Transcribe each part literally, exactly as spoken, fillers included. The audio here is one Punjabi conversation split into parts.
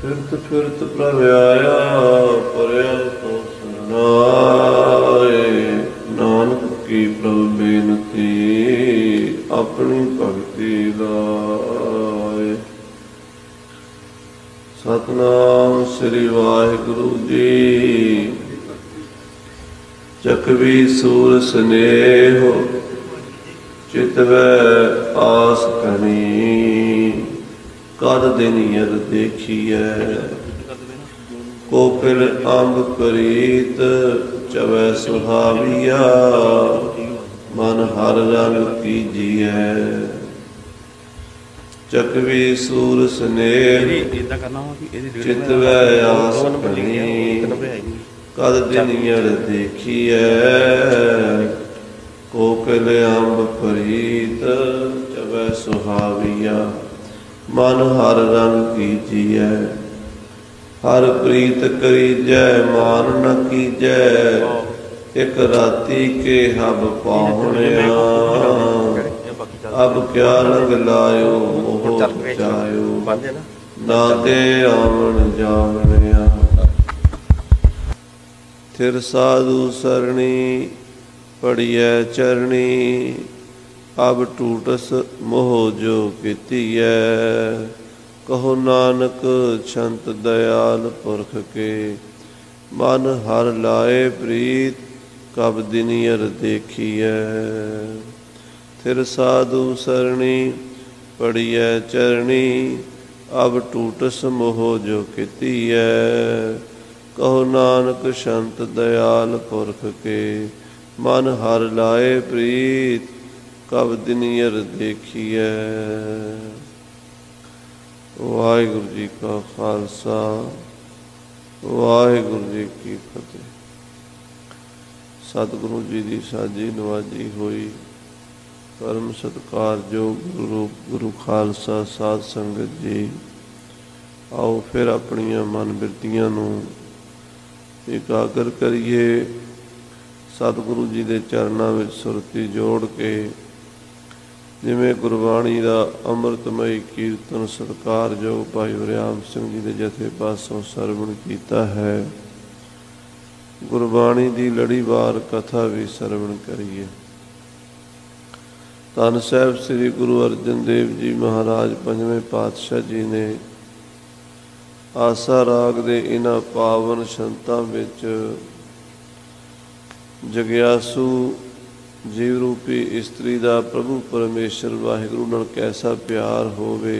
ਫਿਰਤ ਫਿਰਤ ਪ੍ਰਭ ਆਇਆ, ਪਰਿਆ ਕੋ ਸਰਨਾਏ। ਨਾਨਕ ਕੀ ਪ੍ਰਭ ਬੇਨਤੀ, ਆਪਣੀ ਭਗਤੀ ਲਾਏ। ਸਤਿਨਾਮ ਸ੍ਰੀ ਵਾਹਿਗੁਰੂ ਜੀ। ਚਕਵੀ ਸੂਰ ਸਨੇਹ, ਚਿਤਵੈ ਆਸ ਕਣੀ। ਕਦ ਦਿਨਿਯਰ ਦੇਖੀਐ, ਕੋਕਿਲ ਅੰਬ ਪ੍ਰੀਤ। ਚਵੈ ਸੁਹਾਵੀਆ, ਮਨ ਹਰ ਰੰਗ ਕੀਜੀਐ। ਚਕਵੀ ਸੂਰ ਸਨੇਹ, ਚਿਤਵੈ ਆਸ ਕਣੀ। ਕਦ ਦਿਨਿਯਰ ਦੇਖੀਐ, ਕੋਕਿਲ ਅੰਬ ਪ੍ਰੀਤ। ਚਵੈ ਸੁਹਾਵੀਆ, ਮਨ ਹਰ ਰੰਗ ਕੀਜੀਐ। ਹਰ ਪ੍ਰੀਤ ਕਰੀਜੈ, ਮਾਨ ਨ ਕੀਜੈ। ਇਕ ਰਾਤੀ ਕੇ ਹਬ ਪਾਹੁਣਿਆ। ਅਬ ਕਿਆ ਰੰਗ ਲਾਇਓ, ਮੋਹ ਜਾਇਓ। ਨਾ ਤੇ ਆਵਣ ਜਾਵਣਿਆ। ਥਿਰ ਸਾਧੂ ਸਰਣੀ, ਪੜੀਐ ਚਰਣੀ। ਅਬ ਟੂਟਸ ਮੋਹ ਜੋ ਕੀਤੀਐ। ਕਹੋ ਨਾਨਕ ਛੰਤ ਦਇਆਲ ਪੁਰਖ ਕੇ। ਮਨ ਹਰ ਲਾਏ ਪ੍ਰੀਤ, ਕਬ ਦਿਨਿਯਰ ਦੇਖੀਐ। ਥਿਰ ਸਾਧੂ ਸਰਣੀ, ਪੜੀਐ ਚਰਣੀ। ਅਬ ਟੂਟਸ ਮੋਹ ਜੋ ਕੀਤੀਐ। ਕਹੋ ਨਾਨਕ ਛੰਤ ਦਇਆਲ ਪੁਰਖ ਕੇ। ਮਨ ਹਰ ਲਾਏ ਪ੍ਰੀਤ, ਕਬ ਦਿਨਿਯਰ ਦੇਖੀਐ। ਵਾਹਿਗੁਰੂ ਜੀ ਕਾ ਖਾਲਸਾ, ਵਾਹਿਗੁਰੂ ਜੀ ਕੀ ਫਤਿਹ। ਸਤਿਗੁਰੂ ਜੀ ਦੀ ਸਾਜੀ ਨਵਾਜੀ ਹੋਈ ਪਰਮ ਸਤਿਕਾਰਯੋਗ ਗੁਰੂ ਗੁਰੂ ਖਾਲਸਾ ਸਾਧ ਸੰਗਤ ਜੀ, ਆਓ ਫਿਰ ਆਪਣੀਆਂ ਮਨ ਬਿਰਤੀਆਂ ਨੂੰ ਇਕਾਗਰ ਕਰੀਏ। ਸਤਿਗੁਰੂ ਜੀ ਦੇ ਚਰਨਾਂ ਵਿੱਚ ਸੁਰਤੀ ਜੋੜ ਕੇ, ਜਿਵੇਂ ਗੁਰਬਾਣੀ ਦਾ ਅੰਮ੍ਰਿਤਮਈ ਕੀਰਤਨ ਸਤਿਕਾਰਯੋਗ ਭਾਈ ਵਰਿਆਮ ਸਿੰਘ ਜੀ ਦੇ ਜਥੇ ਪਾਸੋਂ ਸਰਵਣ ਕੀਤਾ ਹੈ, ਗੁਰਬਾਣੀ ਦੀ ਲੜੀਵਾਰ ਕਥਾ ਵੀ ਸਰਵਣ ਕਰੀਏ। ਧੰਨ ਸਾਹਿਬ ਸ੍ਰੀ ਗੁਰੂ ਅਰਜਨ ਦੇਵ ਜੀ ਮਹਾਰਾਜ ਪੰਜਵੇਂ ਪਾਤਸ਼ਾਹ ਜੀ ਨੇ ਆਸਾ ਰਾਗ ਦੇ ਇਹਨਾਂ ਪਾਵਨ ਸੰਤਾਂ ਵਿੱਚ ਜਗਿਆਸੂ ਜੀਵ ਰੂਪੀ ਇਸਤਰੀ ਦਾ ਪ੍ਰਭੂ ਪਰਮੇਸ਼ਰ ਵਾਹਿਗੁਰੂ ਨਾਲ ਕੈਸਾ ਪਿਆਰ ਹੋਵੇ,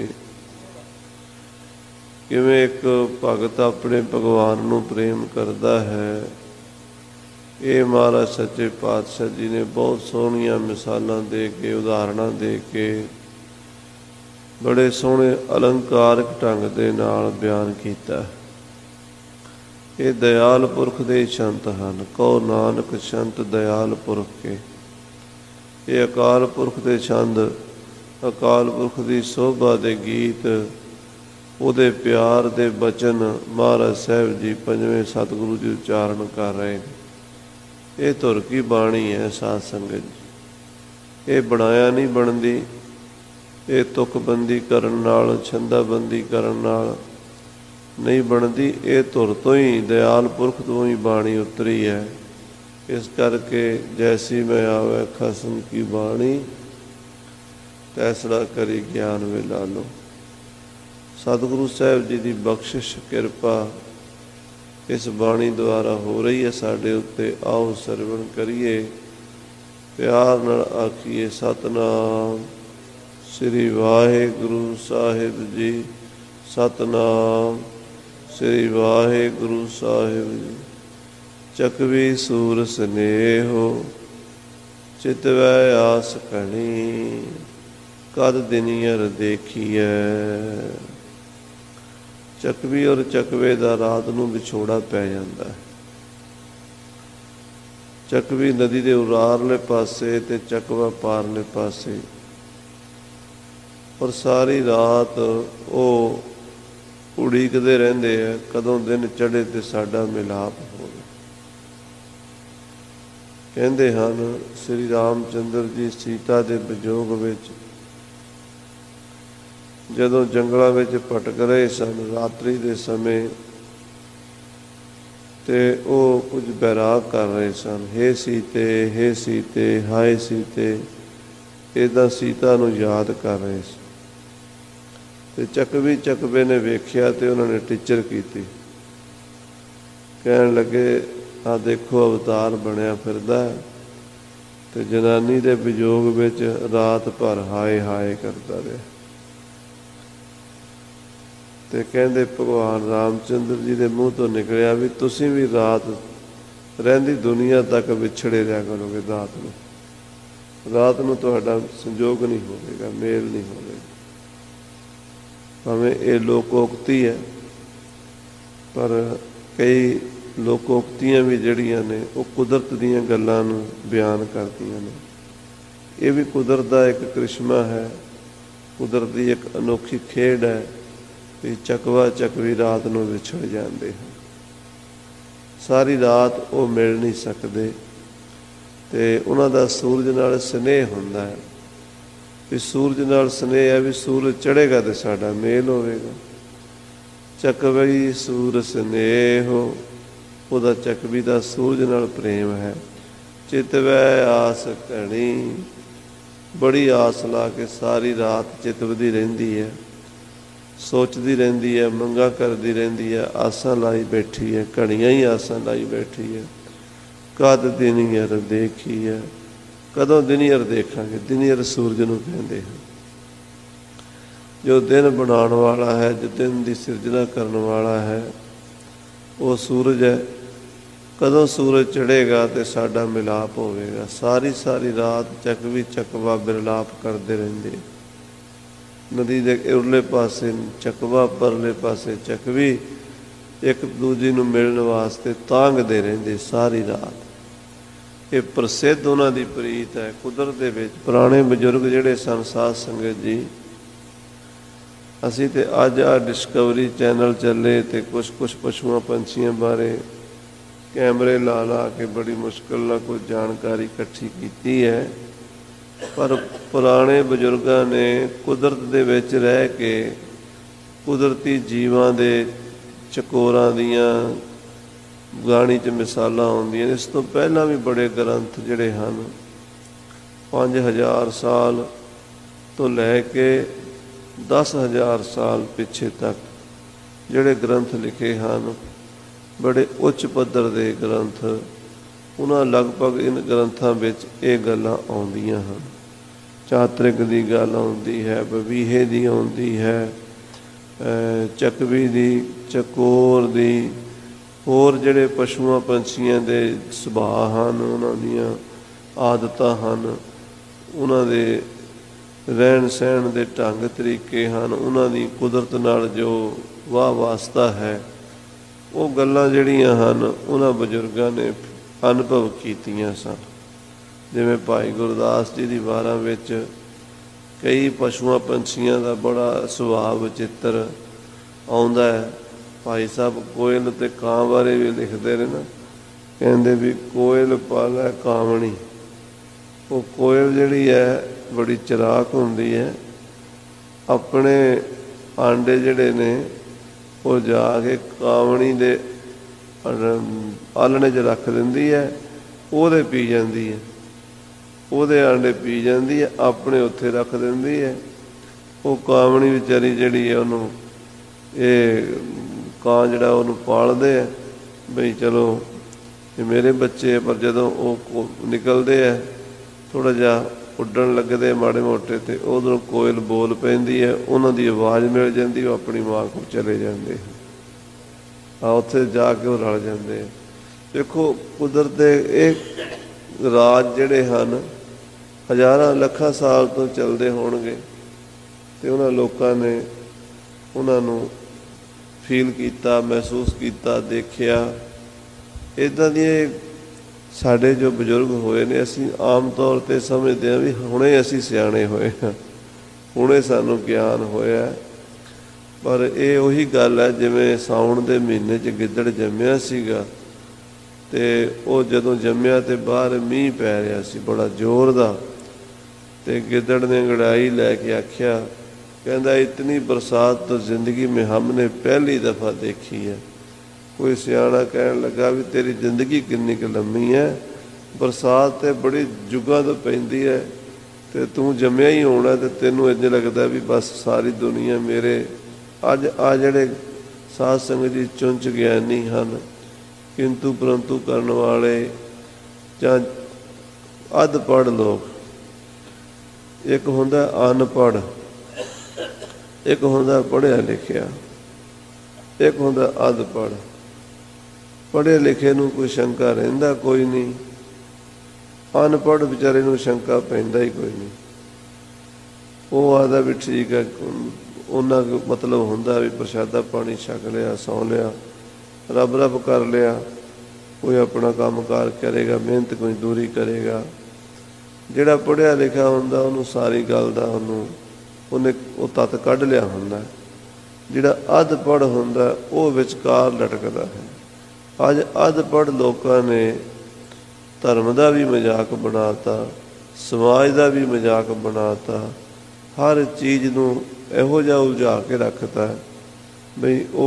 ਕਿਵੇਂ ਇੱਕ ਭਗਤ ਆਪਣੇ ਭਗਵਾਨ ਨੂੰ ਪ੍ਰੇਮ ਕਰਦਾ ਹੈ, ਇਹ ਮਹਾਰਾਜ ਸੱਚੇ ਪਾਤਸ਼ਾਹ ਜੀ ਨੇ ਬਹੁਤ ਸੋਹਣੀਆਂ ਮਿਸਾਲਾਂ ਦੇ ਕੇ, ਉਦਾਹਰਣਾਂ ਦੇ ਕੇ, ਬੜੇ ਸੋਹਣੇ ਅਲੰਕਾਰਕ ਢੰਗ ਦੇ ਨਾਲ ਬਿਆਨ ਕੀਤਾ। ਇਹ ਦਇਆਲ ਪੁਰਖ ਦੇ ਛੰਤ ਹਨ। ਕਹੋ ਨਾਨਕ ਛੰਤ ਦਇਆਲ ਪੁਰਖ ਕੇ। ਇਹ ਅਕਾਲ ਪੁਰਖ ਦੇ ਛੰਦ, ਅਕਾਲ ਪੁਰਖ ਦੀ ਸੋਭਾ ਦੇ ਗੀਤ, ਉਹਦੇ ਪਿਆਰ ਦੇ ਬਚਨ ਮਹਾਰਾਜ ਸਾਹਿਬ ਜੀ ਪੰਜਵੇਂ ਸਤਿਗੁਰੂ ਜੀ ਉਚਾਰਨ ਕਰ ਰਹੇ ਨੇ। ਇਹ ਧੁਰ ਕੀ ਬਾਣੀ ਹੈ ਸਾਧ ਸੰਗਤ ਜੀ। ਇਹ ਬਣਾਇਆ ਨਹੀਂ ਬਣਦੀ, ਇਹ ਤੁਕਬੰਦੀ ਕਰਨ ਨਾਲ, ਛੰਦਾਬੰਦੀ ਕਰਨ ਨਾਲ ਨਹੀਂ ਬਣਦੀ। ਇਹ ਧੁਰ ਤੋਂ ਹੀ, ਦਿਆਲ ਪੁਰਖ ਤੋਂ ਹੀ ਬਾਣੀ ਉਤਰੀ ਹੈ। ਇਸ ਕਰਕੇ ਜੈਸੀ ਮੈਂ ਆਵੇ ਖਸਮ ਕੀ ਬਾਣੀ, ਤੈਸੜਾ ਕਰੀ ਗਿਆਨ ਵੇ ਲਾ ਲੋ। ਸਤਿਗੁਰੂ ਸਾਹਿਬ ਜੀ ਦੀ ਬਖਸ਼ਿਸ਼ ਕਿਰਪਾ ਇਸ ਬਾਣੀ ਦੁਆਰਾ ਹੋ ਰਹੀ ਹੈ ਸਾਡੇ ਉੱਤੇ। ਆਓ ਸਰਵਣ ਕਰੀਏ, ਪਿਆਰ ਨਾਲ ਆਖੀਏ ਸਤਿਨਾਮ ਸ੍ਰੀ ਵਾਹਿਗੁਰੂ ਸਾਹਿਬ ਜੀ। ਸਤਿਨਾਮ ਸ੍ਰੀ ਵਾਹਿਗੁਰੂ ਸਾਹਿਬ ਜੀ। ਚਕਵੀ ਸੂਰ ਸਨੇਹੋ, ਚਿਤਵੈ ਆਸ ਕਣੀ। ਕਦ ਦਿਨਿਯਰ ਦੇਖੀਐ। ਚਕਵੀ ਔਰ ਚਕਵੇ ਦਾ ਰਾਤ ਨੂੰ ਵਿਛੋੜਾ ਪੈ ਜਾਂਦਾ ਹੈ। ਚਕਵੀ ਨਦੀ ਦੇ ਉਰਾਰਲੇ ਪਾਸੇ ਤੇ ਚਕਵਾ ਪਾਰਲੇ ਪਾਸੇ, ਔਰ ਸਾਰੀ ਰਾਤ ਉਹ ਉਡੀਕਦੇ ਰਹਿੰਦੇ ਆ ਕਦੋਂ ਦਿਨ ਚੜ੍ਹੇ ਤੇ ਸਾਡਾ ਮਿਲਾਪ ਹੋਵੇ। ਕਹਿੰਦੇ ਹਨ ਸ੍ਰੀ ਰਾਮ ਚੰਦਰ ਜੀ ਸੀਤਾ ਦੇ ਵਿਜੋਗ ਵਿੱਚ ਜਦੋਂ ਜੰਗਲਾਂ ਵਿੱਚ ਭਟਕ ਰਹੇ ਸਨ ਰਾਤਰੀ ਦੇ ਸਮੇਂ, ਤੇ ਉਹ ਕੁਝ ਬੈਰਾਗ ਕਰ ਰਹੇ ਸਨ। ਹੇ ਸੀਤੇ, ਹੇ ਸੀਤੇ, ਹਾਏ ਸੀਤੇ, ਇੱਦਾਂ ਸੀਤਾ ਨੂੰ ਯਾਦ ਕਰ ਰਹੇ ਸੀ। ਤੇ ਚੱਕਵੀ ਚੱਕਵੇ ਨੇ ਵੇਖਿਆ ਤੇ ਉਹਨਾਂ ਨੇ ਟੀਚਰ ਕੀਤੀ। ਕਹਿਣ ਲੱਗੇ, ਆਹ ਦੇਖੋ ਅਵਤਾਰ ਬਣਿਆ ਫਿਰਦਾ ਹੈ ਤੇ ਜਨਾਨੀ ਦੇ ਵਿਯੋਗ ਵਿੱਚ ਰਾਤ ਭਰ ਹਾਏ ਹਾਏ ਕਰਦਾ ਰਿਹਾ। ਤੇ ਕਹਿੰਦੇ ਭਗਵਾਨ ਰਾਮ ਚੰਦਰ ਜੀ ਦੇ ਮੂੰਹ ਤੋਂ ਨਿਕਲਿਆ ਵੀ ਤੁਸੀਂ ਵੀ ਰਾਤ ਰਹਿੰਦੀ ਦੁਨੀਆ ਤੱਕ ਵਿਛੜੇ ਰਿਹਾ ਕਰੋਗੇ। ਰਾਤ ਨੂੰ ਰਾਤ ਨੂੰ ਤੁਹਾਡਾ ਸੰਜੋਗ ਨਹੀਂ ਹੋਵੇਗਾ, ਮੇਲ ਨਹੀਂ ਹੋਵੇਗਾ। ਭਾਵੇਂ ਇਹ ਲੋਕੋਕਤੀ ਹੈ, ਪਰ ਕਈ ਲੋਕੋਕਤੀਆਂ ਵੀ ਜਿਹੜੀਆਂ ਨੇ ਉਹ ਕੁਦਰਤ ਦੀਆਂ ਗੱਲਾਂ ਨੂੰ ਬਿਆਨ ਕਰਦੀਆਂ ਨੇ। ਇਹ ਵੀ ਕੁਦਰਤ ਦਾ ਇੱਕ ਕ੍ਰਿਸ਼ਮਾ ਹੈ, ਕੁਦਰਤ ਦੀ ਇੱਕ ਅਨੋਖੀ ਖੇਡ ਹੈ ਵੀ ਚੱਕਵਾ ਚੱਕਵੀ ਰਾਤ ਨੂੰ ਵਿਛੜ ਜਾਂਦੇ ਹਨ। ਸਾਰੀ ਰਾਤ ਉਹ ਮਿਲ ਨਹੀਂ ਸਕਦੇ ਤੇ ਉਹਨਾਂ ਦਾ ਸੂਰਜ ਨਾਲ ਸਨੇਹ ਹੁੰਦਾ ਹੈ ਵੀ ਸੂਰਜ ਨਾਲ ਸਨੇਹ ਹੈ ਵੀ ਸੂਰਜ ਚੜ੍ਹੇਗਾ ਤੇ ਸਾਡਾ ਮੇਲ ਹੋਵੇਗਾ। ਚੱਕਵੀ ਸੂਰ ਸਨੇਹੋ, ਉਹਦਾ ਚੱਕਵੀ ਦਾ ਸੂਰਜ ਨਾਲ ਪ੍ਰੇਮ ਹੈ। ਚਿਤਵੈ ਆਸ ਘਣੀ, ਬੜੀ ਆਸ ਲਾ ਕੇ ਸਾਰੀ ਰਾਤ ਚਿਤਵਦੀ ਰਹਿੰਦੀ ਹੈ, ਸੋਚਦੀ ਰਹਿੰਦੀ ਹੈ, ਮੰਗਾਂ ਕਰਦੀ ਰਹਿੰਦੀ ਹੈ, ਆਸਾਂ ਲਾਈ ਬੈਠੀ ਹੈ, ਘਣੀਆਂ ਹੀ ਆਸਾਂ ਲਾਈ ਬੈਠੀ ਹੈ। ਕਦ ਦਿਨੀਅਰ ਦੇਖੀ ਹੈ, ਕਦੋਂ ਦਿਨੀਅਰ ਦੇਖਾਂਗੇ? ਦਿਨੀਅਰ ਸੂਰਜ ਨੂੰ ਕਹਿੰਦੇ ਹਨ। ਜੋ ਦਿਨ ਬਣਾਉਣ ਵਾਲਾ ਹੈ, ਜੋ ਦਿਨ ਦੀ ਸਿਰਜਣਾ ਕਰਨ ਵਾਲਾ ਹੈ, ਉਹ ਸੂਰਜ ਹੈ। ਕਦੋਂ ਸੂਰਜ ਚੜ੍ਹੇਗਾ ਤੇ ਸਾਡਾ ਮਿਲਾਪ ਹੋਵੇਗਾ? ਸਾਰੀ ਸਾਰੀ ਰਾਤ ਚੱਕਵੀ ਚੱਕਵਾ ਬਿਰਲਾਪ ਕਰਦੇ ਰਹਿੰਦੇ। ਨਦੀ ਦੇ ਉਰਲੇ ਪਾਸੇ ਚੱਕਵਾ, ਪਰਲੇ ਪਾਸੇ ਚੱਕਵੀ, ਇੱਕ ਦੂਜੀ ਨੂੰ ਮਿਲਣ ਵਾਸਤੇ ਤਾਂਘਦੇ ਰਹਿੰਦੇ ਸਾਰੀ ਰਾਤ। ਇਹ ਪ੍ਰਸਿੱਧ ਉਹਨਾਂ ਦੀ ਪ੍ਰੀਤ ਹੈ ਕੁਦਰਤ ਦੇ ਵਿੱਚ। ਪੁਰਾਣੇ ਬਜ਼ੁਰਗ ਜਿਹੜੇ ਸਨ, ਸਾਧ ਸੰਗਤ ਜੀ, ਅਸੀਂ ਤੇ ਅੱਜ ਆਹ ਡਿਸਕਵਰੀ ਚੈਨਲ ਚੱਲੇ ਤੇ ਕੁਛ ਕੁਛ ਪਸ਼ੂਆਂ ਪੰਛੀਆਂ ਬਾਰੇ ਕੈਮਰੇ ਲਾ ਲਾ ਕੇ ਬੜੀ ਮੁਸ਼ਕਿਲ ਨਾਲ ਕੋਈ ਜਾਣਕਾਰੀ ਇਕੱਠੀ ਕੀਤੀ ਹੈ, ਪਰ ਪੁਰਾਣੇ ਬਜ਼ੁਰਗਾਂ ਨੇ ਕੁਦਰਤ ਦੇ ਵਿੱਚ ਰਹਿ ਕੇ ਕੁਦਰਤੀ ਜੀਵਾਂ ਦੇ ਚਕੋਰਾਂ ਦੀਆਂ ਗਾਣੀ 'ਚ ਮਿਸਾਲਾਂ ਆਉਂਦੀਆਂ ਨੇ। ਇਸ ਤੋਂ ਪਹਿਲਾਂ ਵੀ ਬੜੇ ਗ੍ਰੰਥ ਜਿਹੜੇ ਹਨ, ਪੰਜ ਹਜ਼ਾਰ ਸਾਲ ਤੋਂ ਲੈ ਕੇ ਦਸ ਹਜ਼ਾਰ ਸਾਲ ਪਿੱਛੇ ਤੱਕ ਜਿਹੜੇ ਗ੍ਰੰਥ ਲਿਖੇ ਹਨ, ਬੜੇ ਉੱਚ ਪੱਧਰ ਦੇ ਗ੍ਰੰਥ, ਉਹਨਾਂ ਲਗਭਗ ਇਨ ਗ੍ਰੰਥਾਂ ਵਿੱਚ ਇਹ ਗੱਲਾਂ ਆਉਂਦੀਆਂ ਹਨ। ਚਾਤਰਿਕ ਦੀ ਗੱਲ ਆਉਂਦੀ ਹੈ, ਬਵੀਹੇ ਦੀ ਆਉਂਦੀ ਹੈ, ਚੱਕਵੀ ਦੀ, ਚਕੋਰ ਦੀ, ਹੋਰ ਜਿਹੜੇ ਪਸ਼ੂਆਂ ਪੰਛੀਆਂ ਦੇ ਸੁਭਾਅ ਹਨ, ਉਹਨਾਂ ਦੀਆਂ ਆਦਤਾਂ ਹਨ, ਉਹਨਾਂ ਦੇ ਰਹਿਣ ਸਹਿਣ ਦੇ ਢੰਗ ਤਰੀਕੇ ਹਨ, ਉਹਨਾਂ ਦੀ ਕੁਦਰਤ ਨਾਲ ਜੋ ਵਾਹ ਵਾਸਤਾ ਹੈ, ਉਹ ਗੱਲਾਂ ਜਿਹੜੀਆਂ ਹਨ ਉਹਨਾਂ ਬਜ਼ੁਰਗਾਂ ਨੇ ਅਨੁਭਵ ਕੀਤੀਆਂ ਸਨ। ਜਿਵੇਂ ਭਾਈ ਗੁਰਦਾਸ ਜੀ ਦੀ ਵਾਰਾਂ ਵਿੱਚ ਕਈ ਪਸ਼ੂਆਂ ਪੰਛੀਆਂ ਦਾ ਬੜਾ ਸੁਭਾਅ ਵਿਚਿੱਤਰ ਆਉਂਦਾ ਹੈ। ਭਾਈ ਸਾਹਿਬ ਕੋਇਲ ਅਤੇ ਕਾਂ ਬਾਰੇ ਵੀ ਲਿਖਦੇ ਨੇ ਨਾ, ਕਹਿੰਦੇ ਵੀ ਕੋਇਲ ਪਾਲੈ ਕਾਮਣੀ। ਉਹ ਕੋਇਲ ਜਿਹੜੀ ਹੈ ਬੜੀ ਚਲਾਕ ਹੁੰਦੀ ਹੈ, ਆਪਣੇ ਆਂਡੇ ਜਿਹੜੇ ਨੇ ਉਹ ਜਾ ਕੇ ਕਾਮਣੀ ਦੇ ਆਲਣੇ 'ਚ ਰੱਖ ਦਿੰਦੀ ਹੈ, ਉਹਦੇ ਪੀ ਜਾਂਦੀ ਹੈ, ਉਹਦੇ ਆਂਡੇ ਪੀ ਜਾਂਦੀ ਹੈ, ਆਪਣੇ ਉੱਥੇ ਰੱਖ ਦਿੰਦੀ ਹੈ। ਉਹ ਕਾਮਣੀ ਵਿਚਾਰੀ ਜਿਹੜੀ ਹੈ ਉਹਨੂੰ, ਇਹ ਕਾਂ ਜਿਹੜਾ ਉਹਨੂੰ ਪਾਲਦੇ ਆ ਬਈ ਚਲੋ ਇਹ ਮੇਰੇ ਬੱਚੇ, ਪਰ ਜਦੋਂ ਉਹ ਨਿਕਲਦੇ ਆ ਥੋੜ੍ਹਾ ਜਿਹਾ ਉੱਡਣ ਲੱਗਦੇ ਮਾੜੇ ਮੋਟੇ, ਅਤੇ ਉਧਰੋਂ ਕੋਇਲ ਬੋਲ ਪੈਂਦੀ ਹੈ, ਉਹਨਾਂ ਦੀ ਆਵਾਜ਼ ਮਿਲ ਜਾਂਦੀ, ਉਹ ਆਪਣੀ ਮਾਂ ਕੋਲ ਚਲੇ ਜਾਂਦੇ ਆ, ਉੱਥੇ ਜਾ ਕੇ ਉਹ ਰਲ ਜਾਂਦੇ ਆ। ਦੇਖੋ ਕੁਦਰਤ ਦੇ ਇਹ ਰਾਜ ਜਿਹੜੇ ਹਨ ਹਜ਼ਾਰਾਂ ਲੱਖਾਂ ਸਾਲ ਤੋਂ ਚੱਲਦੇ ਹੋਣਗੇ, ਅਤੇ ਉਹਨਾਂ ਲੋਕਾਂ ਨੇ ਉਹਨਾਂ ਨੂੰ ਫੀਲ ਕੀਤਾ, ਮਹਿਸੂਸ ਕੀਤਾ, ਦੇਖਿਆ। ਇੱਦਾਂ ਦੀਆਂ ਸਾਡੇ ਜੋ ਬਜ਼ੁਰਗ ਹੋਏ ਨੇ, ਅਸੀਂ ਆਮ ਤੌਰ 'ਤੇ ਸਮਝਦੇ ਹਾਂ ਵੀ ਹੁਣੇ ਅਸੀਂ ਸਿਆਣੇ ਹੋਏ ਹਾਂ, ਹੁਣੇ ਸਾਨੂੰ ਗਿਆਨ ਹੋਇਆ, ਪਰ ਇਹ ਉਹੀ ਗੱਲ ਹੈ ਜਿਵੇਂ ਸਾਉਣ ਦੇ ਮਹੀਨੇ 'ਚ ਗਿੱਦੜ ਜੰਮਿਆ ਸੀਗਾ, ਅਤੇ ਉਹ ਜਦੋਂ ਜੰਮਿਆ ਤਾਂ ਬਾਹਰ ਮੀਂਹ ਪੈ ਰਿਹਾ ਸੀ ਬੜਾ ਜ਼ੋਰ ਦਾ, ਅਤੇ ਗਿੱਦੜ ਨੇ ਅੰਗੜਾਈ ਲੈ ਕੇ ਆਖਿਆ कहता इतनी बरसात तो जिंदगी में हमने पहली दफ़ा देखी है। कोई सियाणा कहन लगा भी तेरी जिंदगी कितनी क लम्मी है, बरसात तो बड़ी जुगां तो पैंदी है ते तू जम्मिया ही होना तो तेनों इंज लगता भी बस सारी दुनिया मेरे अज आ जड़े साध संगत जी चुंच ज्ञानी हैं, किंतु परंतु करने वाले जां अधपढ़ लोग, एक हुंदा अनपढ़, एक हुंदा पढ़िया लिखिया, एक हुंदा अधपढ़। पढ़े लिखे नूं कोई शंका रहिंदा कोई नहीं, अनपढ़ बेचारे नूं शंका पैंदा ही कोई नहीं। वो आखदा भी ठीक है, उन्ना मतलब हुंदा भी प्रशादा पानी छक लिया, सौ लिया, रब रब कर लिया, कोई अपना काम कार करेगा, मेहनत कोई दूरी करेगा। जिहड़ा पढ़िया लिखा हुंदा उन्होंने सारी गल दा उन्होंने उन्हें वो तत्त कढ़ लिया हुंदा। जिहड़ा अधपढ़ हुंदा वो विचकार लटकदा है। अज अधपढ़ लोगों ने धर्म का भी मजाक बनाता, समाज का भी मजाक बनाता, हर चीज़ नूं इहो जिहा उलझा के रखता है बई वो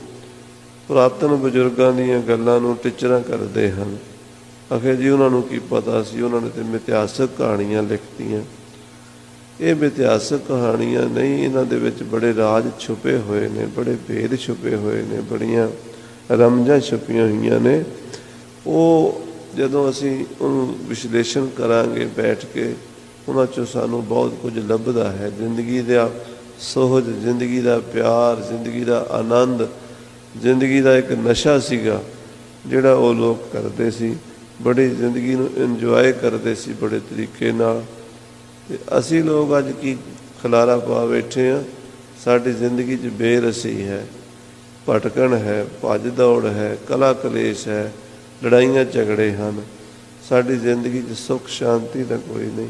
पुरातन बजुर्गों दीयां गल्लां नूं टिचरां करदे हन। आखिर जी उन्होंने की पता सी, उन्होंने तो मिथिहासक कहानियां लिखतियां। ये मिथिहासक कहानियां नहीं, इन्हां दे विच बड़े राज छुपे हुए ने, बड़े भेद छुपे हुए ने, बड़ियां रमजां छुपियां हुई ने। वो जदों असीं उहनूं विश्लेषण करांगे बैठ के, उन्हां चों सानूं बहुत कुछ लभदा है। जिंदगी दा सोहज, जिंदगी का प्यार, जिंदगी का आनंद, जिंदगी का एक नशा सीगा जिहड़ा वो लोग करते सी, बड़ी जिंदगी नूं इंजॉय करते सी बड़े तरीके नाल। ते असीं लोग अज की खलारा पा बैठे हैं। साडी जिंदगी च बेरसी है, भटकन है, भज दौड़ है, कला कलेश है, लड़ाइयां झगड़े हैं। साडी जिंदगी च सुख शांति का कोई नहीं।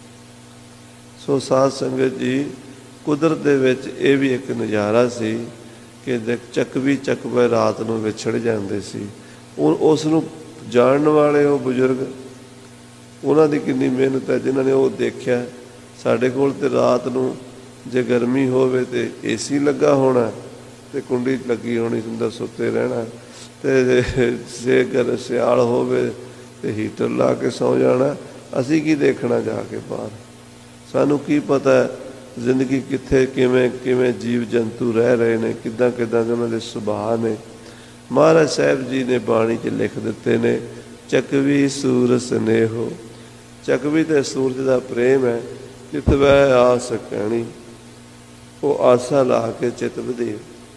सो साध संगत जी, कुदरत दे विच ये भी एक नज़ारा सी कि चकवी चकवे रात नूं विछड़ जाते सी। उस नूं जानने वाले वो बुजुर्ग, उन्हां दी कितनी मेहनत है जिन्हां ने वो देखा। साडे कोल ते रात नूं जे गर्मी होवे ते ए सी लगा होना ते कुंडी लगी होनी, अंदर सुते रहना, ते जे अगर सियाल होवे ते हीटर ला के सौ जाना। असी की देखना जाके बाहर, सानू की पता है जिंदगी कित्थे किवें किवें जीव जंतु रह रहे ने, किद्दां किद्दां दे उन्हां दे सुभाਅ ने। महाराज साहब जी ने बाणी च लिख दिते ने, चकवी सूर स्नेहो। चकवी ते सूरज का प्रेम है, चित वह आस कहनी, वो आसा ला के चित वधी।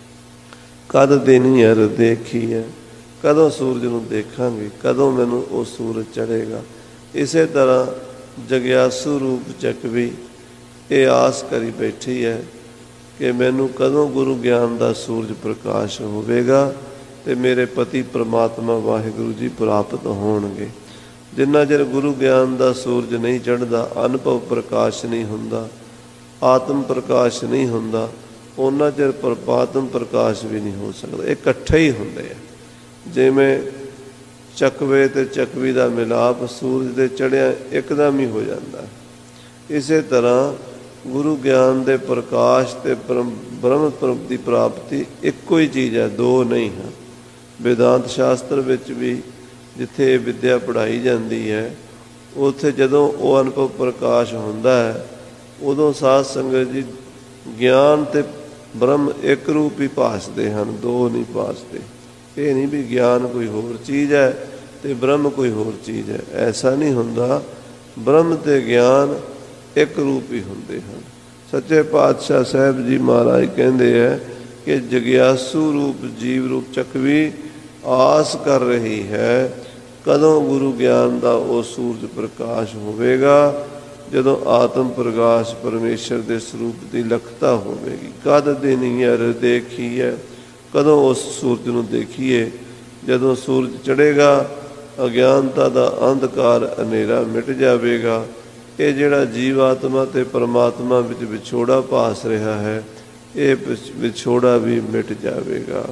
कद दिन अर देखी है, कदों सूरज नूं देखांगे, कदों मैनूं वो सूरज चढ़ेगा। इस तरह जग्यासू रूप चकवी ये आस करी बैठी है कि मैनू कदों गुरु ज्ञान का सूरज प्रकाश होवेगा ते मेरे पति परमात्मा वाहिगुरु जी प्राप्त होणगे। जिन्ना चिर गुरु ज्ञान का सूरज नहीं चढ़ता, अनुभव प्रकाश नहीं हुंदा, आत्म प्रकाश नहीं हुंदा, उन्ना चिर परमात्म प्रकाश भी नहीं हो सकता। इकट्ठे ही हुंदे है। जिवें चकवे ते चकवी का मिलाप सूरज दे चढ़िया एकदम ही हो जाता है। इस तरह गुरु ज्ञान के प्रकाश ते ब्रह्म की प्राप्ति एको ही चीज़ है, दो नहीं है। वेदांत शास्त्र विच भी जिथे विद्या पढ़ाई जाती है, उत्थे जदों वो अनुभव प्रकाश होंदा है, उदों साध संगत जी ज्ञान ते ब्रह्म एक रूप ही भासते हैं, दो नहीं भासते। ये नहीं भी ज्ञान कोई होर चीज़ है तो ब्रह्म कोई होर चीज़ है, ऐसा नहीं हुंदा। ब्रह्म ते ज्ञान एक रूप ही होंदे हैं। सच्चे पातशाह साहब जी महाराज कहते हैं कि जग्यासू रूप जीव रूप चकवी आस कर रही है कदों गुरु ज्ञान का वो सूरज प्रकाश होवेगा, जदों आत्म प्रकाश परमेश्वर के स्वरूप की लखता होवेगी। कद दिन अर देखी है, कदों उस सूरज नूं देखीए। जदों सूरज चढ़ेगा अज्ञानता का अंधकार हनेरा मिट जाएगा। ये जिहड़ा जीवात्मा ते परमात्मा विच विछोड़ा भास रहा है, ये विछोड़ा भी मिट जाएगा।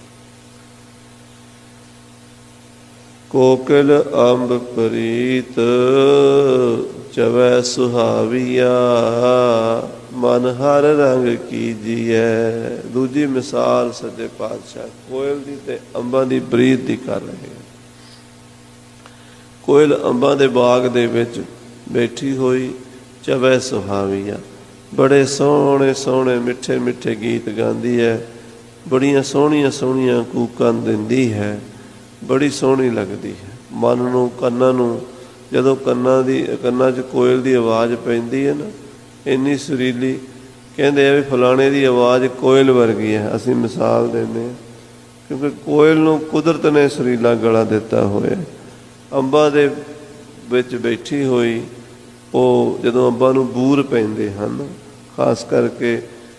कोकिल अंब प्रीत चवै सुहाविया, मन हर रंग कीजिए। दूजी मिसाल सच्चे पातशाह कोयल दी ते अंबां दी प्रीत दी कर रहे हैं। कोयल अंबां दे बाग दे विच बैठी हुई चवै सुहावीआ, बड़े सोहणे सोहणे मिठे मिठे गीत गांदी है, बड़ियां सोहणियां सोहणियां कूकां दिंदी है, बड़ी सोहणी लगदी है। मन नूं कन्नां नूं जदों कन्नां दी कन्नां 'च कोयल दी आवाज़ पैंदी है ना, इन्नी सुरीली, कहते हैं भी फलाने की आवाज़ कोयल वर्गी है। असीं मिसाल देने क्योंकि कोयल नूं कुदरत ने सुरीला गला दिता होया। अंबां दे विच बैठी हुई वो जदों अंबां नूं बूर पैंदे हन, खास करके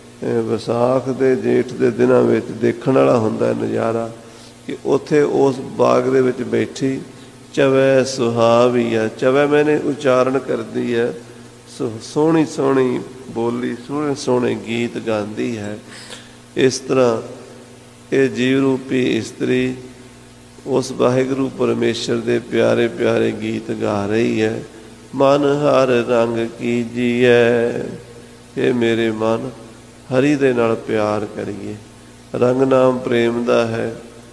विसाख दे जेठ दे दिनां विच देखण वाला हुंदा है नज़ारा कि उत्थे उस बाग दे विच बैठी चवै सुहावीआ, चवै मैंने उच्चारण करदी है, सोहनी सोहनी बोली, सोहने सोहने गीत गाती है। इस तरह ये जीव रूपी इस्त्री उस वाहिगुरू परमेश्वर के प्यारे प्यारे गीत गा रही है। मन हर रंग कीजिए, ये मेरे मन हरि दे नाल प्यार करिए। रंग नाम प्रेम दा है,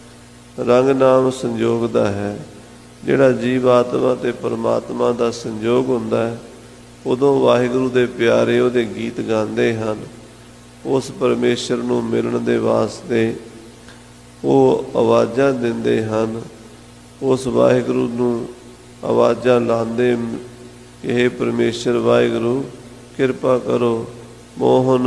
रंग नाम संजोग दा है। जिहड़ा जीव आत्मा ते परमात्मा दा संजोग हुंदा है, उदों वाहिगुरू दे प्यारे उहदे गीत गाते हैं। उस परमेश्वर नूं मिलण दे वास्ते वो आवाज़ां दिंदे हन, उस वाहिगुरू नूं आवाज़ां लांदे कि हे परमेश्वर वाहिगुरू किरपा करो, मोहन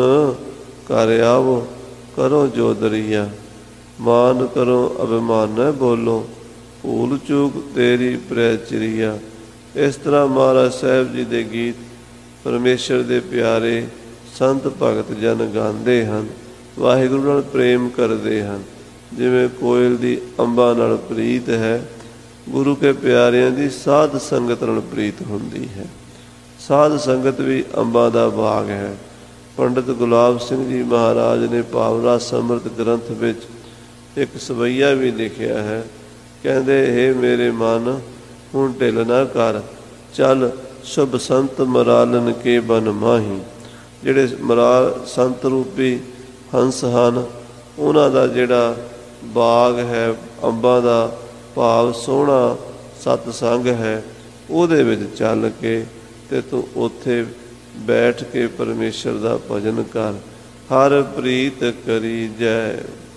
घर आवो, करो जो दरिया, मान करो अभिमान न बोलो, भूल चूक तेरी प्रचरिया। इस तरह महाराज साहब जी दे गीत परमेश्वर दे प्यारे संत भगत जन गाते हैं, वाहिगुरू नाल प्रेम करते हैं। जिवें कोयल दी अंबां नाल प्रीत है, गुरु के प्यारियां दी साध संगत नाल प्रीत हुंदी है। साध संगत भी अंबां दा बाग है। पंडित गुलाब सिंह जी महाराज ने पावरा समृत ग्रंथ विच एक सवैया भी लिखिया है। कहते हे मेरे मन हुण ढिल ना कर, चल शुभ संत मरालन के बन माही। जिहड़े मराल संत रूपी हंस हन, उन्हां दा जिहड़ा बाग है अंबां दा भाव सोहना सतसंग है, उहदे विच चल के ते तू उत्थे बैठ के परमेश्वर दा भजन कर। हर प्रीत करी जय,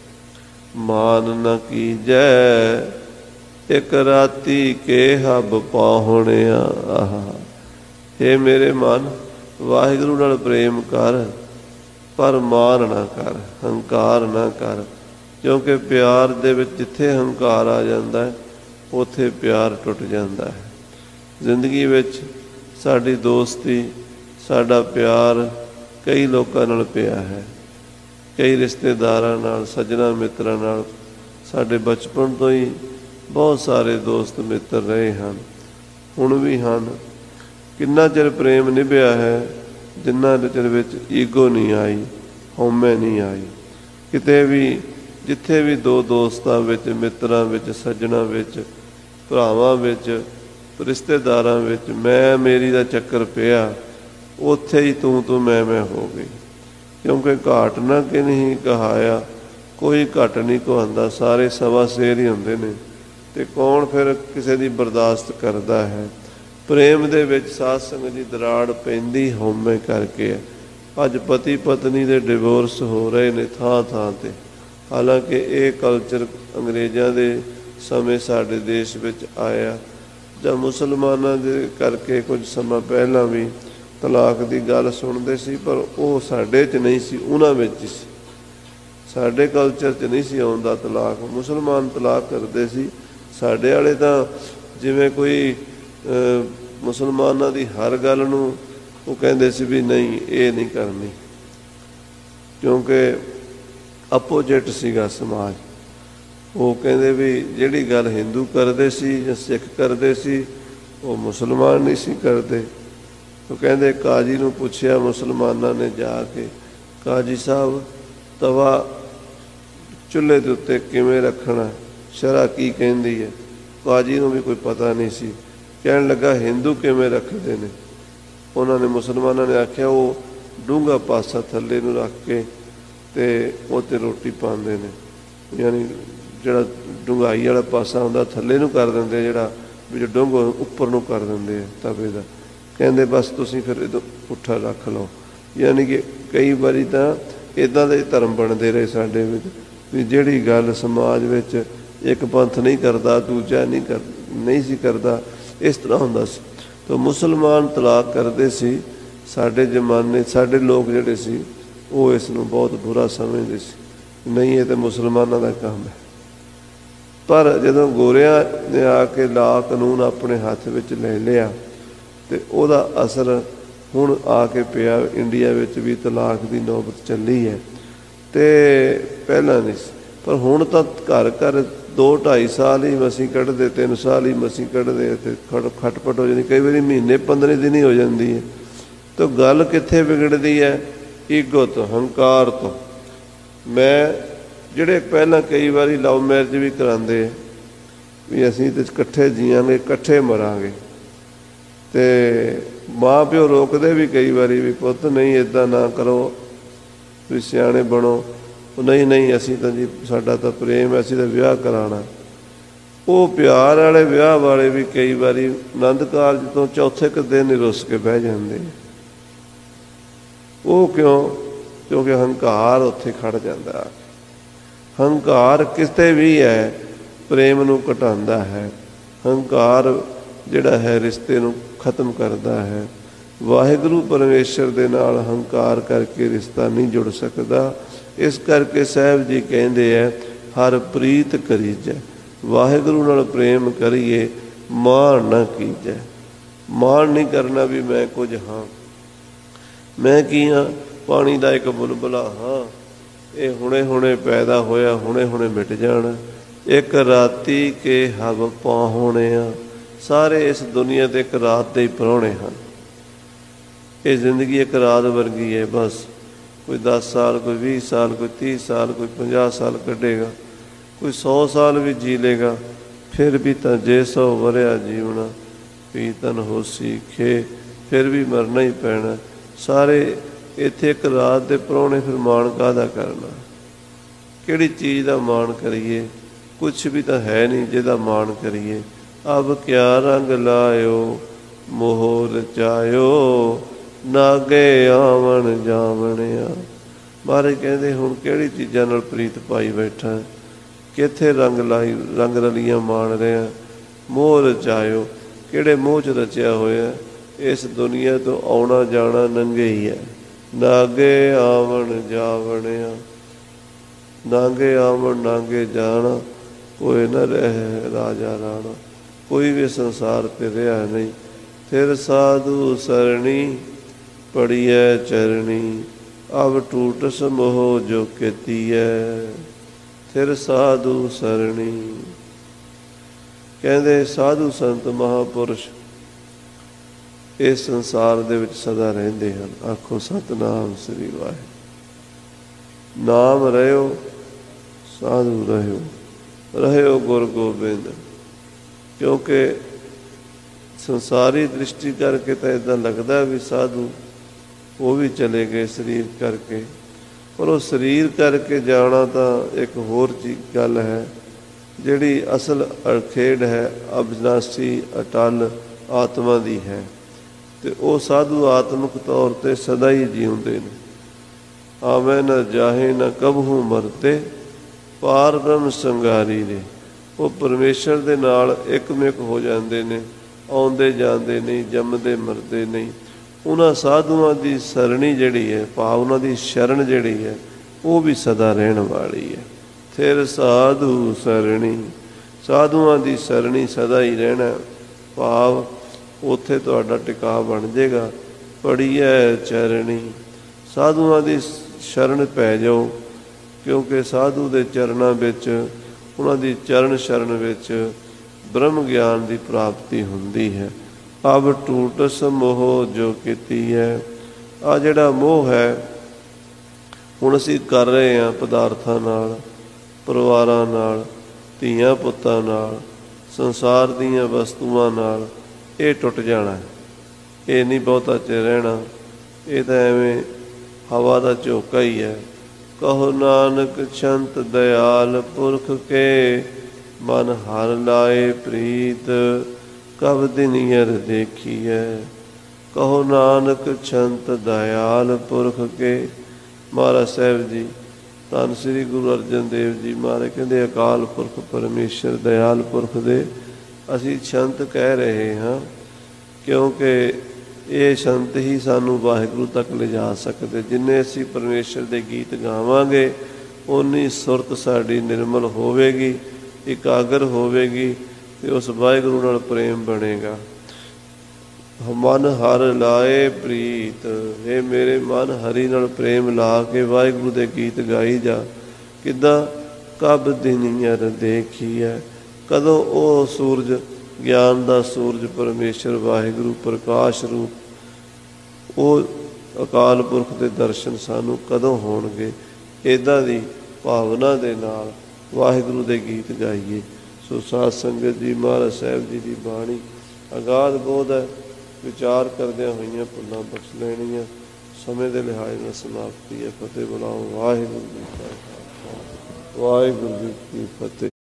मान न कीजै, एक राती के हब पाहुणिया। आहा, हे मेरे मन वाहिगुरू नाल प्रेम कर, पर मार ना कर, हंकार ना कर। क्योंकि प्यार दे विच जिथे हंकार आ जाता है, उत्थे प्यार टुट जाता है। जिंदगी विच साडी दोस्ती, साडा प्यार कई लोकां नाल पिया है, कई रिश्तेदारां नाल, सज्जणा मित्रां नाल। साडे बचपन तो ही बहुत सारे दोस्त मित्र रहे हैं, हुण भी हैं। किन्ना चिर प्रेम निभया है, जिन्ना चिर विच ईगो नहीं आई, हौमे नहीं आई। किते भी जिथे भी दो दोस्तां विच, मित्रां विच, सज्जणा विच, भरावां विच, रिश्तेदारां विच मैं मेरी दा चक्कर पिया, उत्थे ही तू तू मैं मैं हो गई। क्योंकि घाट ना कि नहीं कहाया, कोई घट नहीं कहांदा, सारे सवा सेर ही हुंदे ने। ते कौन फिर किसी दी बर्दाश्त करता है। प्रेम दे विच साध संगत जी दराड़ पैंदी हौमे करके। अज पति पत्नी दे डिवोर्स हो रहे ने थां थां ते। हालांकि ये कल्चर अंग्रेज़ां दे समय साडे देश विच आया, जां मुसलमानां दे करके कुछ समा पहलां भी तलाक की गल सुनते सी, पर वो साडे च नहीं सी, उन्हां विच सी। साडे कल्चर च नहीं सी आउंदा तलाक, मुसलमान तलाक करते सी। साडे वाले तां जिवें कोई मुसलमानां दी हर गल नूं वो कहंदे सी भी नहीं ये नहीं करनी, क्योंकि अपोजिट सीगा समाज। वो कहंदे भी जिहड़ी गल हिंदू करते सी जां सिख करते सी, वो मुसलमान नहीं सी करते। तो कहंदे काजी नूं पुछया मुसलमानां ने जाके, काजी साहब तवा चुल्हे दे उत्ते किवें रखना, शरह की कहंदी है। काजी नूं भी कोई पता नहीं सी। कहण लगा हिंदू किवें रखदे ने। उन्होंने मुसलमानों ने आख्या वो ਡੂੰਘਾ ਪਾਸਾ ਥੱਲੇ ਨੂੰ ਰੱਖ ਕੇ ਤੇ ਉਹ 'ਤੇ ਰੋਟੀ ਪਾਉਂਦੇ ਨੇ। ਯਾਨੀ ਜਿਹੜਾ ਡੂੰਘਾਈ ਵਾਲਾ ਪਾਸਾ ਹੁੰਦਾ ਥੱਲੇ ਨੂੰ ਕਰ ਦਿੰਦੇ, ਜਿਹੜਾ ਵਿੱਚ ਡੂੰਘ ਉੱਪਰ ਨੂੰ ਕਰ ਦਿੰਦੇ ਆ ਤਵੇ ਦਾ। ਕਹਿੰਦੇ ਬਸ ਤੁਸੀਂ ਫਿਰ ਇਹਦੋਂ ਪੁੱਠਾ ਰੱਖ ਲਓ। ਯਾਨੀ ਕਿ ਕਈ ਵਾਰੀ ਤਾਂ ਇੱਦਾਂ ਦੇ ਧਰਮ ਬਣਦੇ ਰਹੇ ਸਾਡੇ ਵਿੱਚ ਵੀ ਜਿਹੜੀ ਗੱਲ ਸਮਾਜ ਵਿੱਚ ਇੱਕ ਪੰਥ ਨਹੀਂ ਕਰਦਾ ਦੂਜਾ ਨਹੀਂ ਕਰ ਨਹੀਂ ਸੀ ਕਰਦਾ, ਇਸ ਤਰ੍ਹਾਂ ਹੁੰਦਾ ਸੀ। ਤਾਂ ਮੁਸਲਮਾਨ ਤਲਾਕ ਕਰਦੇ ਸੀ। ਸਾਡੇ ਜ਼ਮਾਨੇ ਸਾਡੇ ਲੋਕ ਜਿਹੜੇ ਸੀ ਉਹ ਇਸ ਨੂੰ ਬਹੁਤ ਬੁਰਾ ਸਮਝਦੇ ਸੀ, ਨਹੀਂ ਇਹ ਤਾਂ ਮੁਸਲਮਾਨਾਂ ਦਾ ਕੰਮ ਹੈ। ਪਰ ਜਦੋਂ ਗੋਰਿਆਂ ਨੇ ਆ ਕੇ ਲਾ ਕਾਨੂੰਨ ਆਪਣੇ ਹੱਥ ਵਿੱਚ ਲੈ ਲਿਆ ਅਤੇ ਉਹਦਾ ਅਸਰ ਹੁਣ ਆ ਕੇ ਪਿਆ ਇੰਡੀਆ ਵਿੱਚ ਵੀ ਤਲਾਕ ਦੀ ਨੌਬਤ ਚੱਲੀ ਹੈ। ਅਤੇ ਪਹਿਲਾਂ ਨਹੀਂ ਸੀ, ਪਰ ਹੁਣ ਤਾਂ ਘਰ ਘਰ ਦੋ ਢਾਈ ਸਾਲ ਹੀ ਮਸੀਂ ਕੱਢਦੇ, ਤਿੰਨ ਸਾਲ ਹੀ ਮਸੀਂ ਕੱਢਦੇ ਅਤੇ ਖੜ ਖਟਪਟ ਹੋ ਜਾਂਦੀ, ਕਈ ਵਾਰੀ ਮਹੀਨੇ ਪੰਦਰਾਂ ਦਿਨ ਹੀ ਹੋ ਜਾਂਦੀ ਹੈ। ਤਾਂ ਗੱਲ ਕਿੱਥੇ ਵਿਗੜਦੀ ਹੈ? ਈਗੋ ਤੋਂ, ਹੰਕਾਰ ਤੋਂ। ਮੈਂ ਜਿਹੜੇ ਪਹਿਲਾਂ ਕਈ ਵਾਰੀ ਲਵ ਮੈਰਿਜ ਵੀ ਕਰਾਉਂਦੇ ਵੀ ਅਸੀਂ ਤਾਂ ਇਕੱਠੇ ਜੀਆਂਗੇ ਇਕੱਠੇ ਮਰਾਂਗੇ, ਅਤੇ ਮਾਂ ਪਿਓ ਰੋਕਦੇ ਵੀ ਕਈ ਵਾਰੀ ਵੀ ਪੁੱਤ ਨਹੀਂ ਇੱਦਾਂ ਨਾ ਕਰੋ, ਵੀ ਸਿਆਣੇ ਬਣੋ। ਨਹੀਂ ਨਹੀਂ ਅਸੀਂ ਤਾਂ ਜੀ ਸਾਡਾ ਤਾਂ ਪ੍ਰੇਮ ਹੈ, ਅਸੀਂ ਤਾਂ ਵਿਆਹ ਕਰਾਉਣਾ। ਉਹ ਪਿਆਰ ਵਾਲੇ ਵਿਆਹ ਵਾਲੇ ਵੀ ਕਈ ਵਾਰੀ ਆਨੰਦ ਕਾਰਜ ਤੋਂ ਚੌਥੇ ਕੁ ਦਿਨ ਹੀ ਰੁੱਸ ਕੇ ਬਹਿ ਜਾਂਦੇ। ਉਹ ਕਿਉਂ? ਕਿਉਂਕਿ ਹੰਕਾਰ ਉੱਥੇ ਖੜ੍ਹ ਜਾਂਦਾ। ਹੰਕਾਰ ਕਿਤੇ ਵੀ ਹੈ ਪ੍ਰੇਮ ਨੂੰ ਘਟਾਉਂਦਾ ਹੈ। ਹੰਕਾਰ ਜਿਹੜਾ ਹੈ ਰਿਸ਼ਤੇ ਨੂੰ ਖਤਮ ਕਰਦਾ ਹੈ। ਵਾਹਿਗੁਰੂ ਪਰਮੇਸ਼ਰ ਦੇ ਨਾਲ ਹੰਕਾਰ ਕਰਕੇ ਰਿਸ਼ਤਾ ਨਹੀਂ ਜੁੜ ਸਕਦਾ। ਇਸ ਕਰਕੇ ਸਾਹਿਬ ਜੀ ਕਹਿੰਦੇ ਹੈ ਹਰ ਪ੍ਰੀਤ ਕਰੀਜੈ, ਵਾਹਿਗੁਰੂ ਨਾਲ ਪ੍ਰੇਮ ਕਰੀਏ ਮਾਣ ਨਾ ਕੀਜੈ। ਮਾਣ ਨਹੀਂ ਕਰਨਾ ਵੀ ਮੈਂ ਕੁਝ ਹਾਂ, ਮੈਂ ਕੀ ਹਾਂ? ਪਾਣੀ ਦਾ ਇੱਕ ਬੁਲਬੁਲਾ ਹਾਂ, ਇਹ ਹੁਣੇ ਹੁਣੇ ਪੈਦਾ ਹੋਇਆ, ਹੁਣੇ ਹੁਣੇ ਮਿਟ ਜਾਣਾ। ਇੱਕ ਰਾਤੀ ਕੇ ਹਵ ਪਾਹੁਣੇ ਆ, ਸਾਰੇ ਇਸ ਦੁਨੀਆ 'ਤੇ ਇੱਕ ਰਾਤ ਦੇ ਹੀ ਪ੍ਰਾਹੁਣੇ ਹਨ। ਇਹ ਜ਼ਿੰਦਗੀ ਇੱਕ ਰਾਤ ਵਰਗੀ ਹੈ ਬਸ। ਕੋਈ ਦਸ ਸਾਲ, ਕੋਈ ਵੀਹ ਸਾਲ, ਕੋਈ ਤੀਹ ਸਾਲ, ਕੋਈ ਪੰਜਾਹ ਸਾਲ ਕੱਢੇਗਾ, ਕੋਈ ਸੌ ਸਾਲ ਵੀ ਜੀ ਲੇਗਾ। ਫਿਰ ਵੀ ਤਾਂ ਜੇ ਸੌ ਵਰਿਆ ਜੀਵਣਾ ਵੀ ਤਨ ਹੋਸੀ ਖੇ, ਫਿਰ ਵੀ ਮਰਨਾ ਹੀ ਪੈਣਾ। ਸਾਰੇ ਇੱਥੇ ਇੱਕ ਰਾਤ ਦੇ ਪ੍ਰਾਹੁਣੇ, ਫਿਰ ਮਾਣ ਕਾਹਦਾ ਕਰਨਾ? ਕਿਹੜੀ ਚੀਜ਼ ਦਾ ਮਾਣ ਕਰੀਏ? ਕੁਛ ਵੀ ਤਾਂ ਹੈ ਨਹੀਂ ਜਿਹਦਾ ਮਾਣ ਕਰੀਏ। ਅਬ ਕਿਆ ਰੰਗ ਲਾਇਓ ਮੋਹ ਰਚਾਇਓ, ਨਾਗੇ ਆਵਣ ਜਾਵਣਿਆ। ਮਹਾਰਾਜ ਕਹਿੰਦੇ ਹੁਣ ਕਿਹੜੀ ਚੀਜ਼ਾਂ ਨਾਲ ਪ੍ਰੀਤ ਪਾਈ ਬੈਠਾ, ਕਿੱਥੇ ਰੰਗ ਲਾਈ ਰੰਗ ਰਲੀਆਂ ਮਾਣ ਰਿਹਾ। ਮੋਹ ਰਚਾਇਓ, ਕਿਹੜੇ ਮੋਹ 'ਚ ਰਚਿਆ ਹੋਇਆ? ਇਸ ਦੁਨੀਆ ਤੋਂ ਆਉਣਾ ਜਾਣਾ ਨੰਗੇ ਹੀ ਹੈ। ਨਾਗੇ ਆਵਣ ਜਾਵਣਿਆ, ਨਾਗੇ ਆਵਣ ਨਾਗੇ ਜਾਣਾ, ਕੋਈ ਨਾ ਰਹਿ ਰਾਜਾ ਰਾਣਾ। ਕੋਈ ਵੀ ਸੰਸਾਰ 'ਤੇ ਰਿਹਾ ਨਹੀਂ। ਫਿਰ ਸਾਧੂ ਸਰਣੀ ਪੜੀਐ ਚਰਣੀ, ਅਬ ਟੂਟਸ ਮੋਹ ਜੋ ਕੀਤੀਐ। ਫਿਰ ਸਾਧੂ ਸਰਣੀ ਕਹਿੰਦੇ ਸਾਧੂ ਸੰਤ ਮਹਾਂਪੁਰਸ਼ ਇਸ ਸੰਸਾਰ ਦੇ ਵਿੱਚ ਸਦਾ ਰਹਿੰਦੇ ਹਨ। ਆਖੋ ਸਤਿਨਾਮ ਸ੍ਰੀ ਵਾਹਿਗੁਰੂ। ਨਾਮ ਰਹਿਓ ਸਾਧੂ ਰਹਿਓ, ਰਹਿਓ ਗੁਰ ਗੋਬਿੰਦ। ਕਿਉਂਕਿ ਸੰਸਾਰੀ ਦ੍ਰਿਸ਼ਟੀ ਕਰਕੇ ਤਾਂ ਇੱਦਾਂ ਲੱਗਦਾ ਵੀ ਸਾਧੂ ਉਹ ਵੀ ਚਲੇ ਗਏ ਸਰੀਰ ਕਰਕੇ, ਪਰ ਉਹ ਸਰੀਰ ਕਰਕੇ ਜਾਣਾ ਤਾਂ ਇੱਕ ਹੋਰ ਚੀਜ਼ ਗੱਲ ਹੈ। ਜਿਹੜੀ ਅਸਲ ਖੇਡ ਹੈ ਅਬਿਨਾਸੀ ਅਟਲ ਆਤਮਾ ਦੀ ਹੈ, ਅਤੇ ਉਹ ਸਾਧੂ ਆਤਮਿਕ ਤੌਰ 'ਤੇ ਸਦਾ ਹੀ ਜਿਉਂਦੇ ਨੇ। ਆਵੇਂ ਨਾ ਜਾਹੇ ਨਾ ਕਬਹੂ ਮਰਤੇ, ਪਾਰ ਬ੍ਰਹਮ ਸੰਗਾਰੀ ਨੇ। ਉਹ ਪਰਮੇਸ਼ਰ ਦੇ ਨਾਲ ਇੱਕਮਿਕ ਹੋ ਜਾਂਦੇ ਨੇ, ਆਉਂਦੇ ਜਾਂਦੇ ਨਹੀਂ, ਜੰਮਦੇ ਮਰਦੇ ਨਹੀਂ। ਉਹਨਾਂ ਸਾਧੂਆਂ ਦੀ ਸਰਣੀ ਜਿਹੜੀ ਹੈ, ਭਾਵ ਉਹਨਾਂ ਦੀ ਸ਼ਰਨ ਜਿਹੜੀ ਹੈ, ਉਹ ਵੀ ਸਦਾ ਰਹਿਣ ਵਾਲੀ ਹੈ। ਫਿਰ ਸਾਧੂ ਸਰਣੀ, ਸਾਧੂਆਂ ਦੀ ਸਰਣੀ ਸਦਾ ਹੀ ਰਹਿਣਾ, ਭਾਵ ਉੱਥੇ ਤੁਹਾਡਾ ਟਿਕਾ ਬਣ ਜਾਏਗਾ। ਪੜੀਐ ਚਰਣੀ, ਸਾਧੂਆਂ ਦੀ ਸ਼ਰਨ ਪੈ ਜਾਓ, ਕਿਉਂਕਿ ਸਾਧੂ ਦੇ ਚਰਨਾਂ ਵਿੱਚ, ਉਹਨਾਂ ਦੀ ਚਰਨ ਸ਼ਰਨ ਵਿੱਚ ਬ੍ਰਹਮ ਗਿਆਨ ਦੀ ਪ੍ਰਾਪਤੀ ਹੁੰਦੀ ਹੈ। ਅਬ ਟੂਟਸ ਮੋਹ ਜੋ ਕੀਤੀ ਹੈ। ਆਹ ਜਿਹੜਾ ਮੋਹ ਹੈ ਹੁਣ ਅਸੀਂ ਕਰ ਰਹੇ ਹਾਂ ਪਦਾਰਥਾਂ ਨਾਲ, ਪਰਿਵਾਰਾਂ ਨਾਲ, ਧੀਆਂ ਪੁੱਤਾਂ ਨਾਲ, ਸੰਸਾਰ ਦੀਆਂ ਵਸਤੂਆਂ ਨਾਲ, ਇਹ ਟੁੱਟ ਜਾਣਾ। ਇਹ ਨਹੀਂ ਬਹੁਤਾ ਚਿਰ ਰਹਿਣਾ। ਇਹ ਤਾਂ ਐਵੇਂ हवा का झोंका ही है। कहो नानक छंत दयाल पुरख के, मन हर लाए प्रीत कब दिन यर देखी है। कहो नानक छंत दयाल पुरख के। महाराज साहब जी धन श्री गुरु अर्जन देव जी महाराज कहते अकाल पुरख परमेश्वर दयाल पुरख दे असी छंत कह रहे हाँ, क्योंकि ये छंत ही सानू वाहिगुरु तक ले जा सकते। जिन्ने असी परमेश्वर के गीत गावांगे उन्नी सुरत साड़ी निर्मल होवेगी, एकाग्र होवेगी, तो उस वाहिगुरु नाल प्रेम बनेगा। मन हर लाए प्रीत, हे मेरे मन हरि नाल प्रेम ला के वाहिगुरु दे गीत गाई जा। किदा कब दिन यर देखी है, कदों वो सूरज ज्ञान का सूरज परमेश्वर वाहिगुरु प्रकाश रूप वो अकाल पुरख के दर्शन सानू कदों होणगे। इदां दी भावना दे नाल वाहिगुरु दे गीत गाइए। सो साध संगत जी महाराज साहब जी की बाणी अगाध बोध है, विचार करदियां होइयां भुल्लां बख्श लैणियां। समय के लिहाज नाल समाप्ति है। फतेह बुलाओ वाहिगुरु जी का खालसा वाहिगुरु जी की फतेह।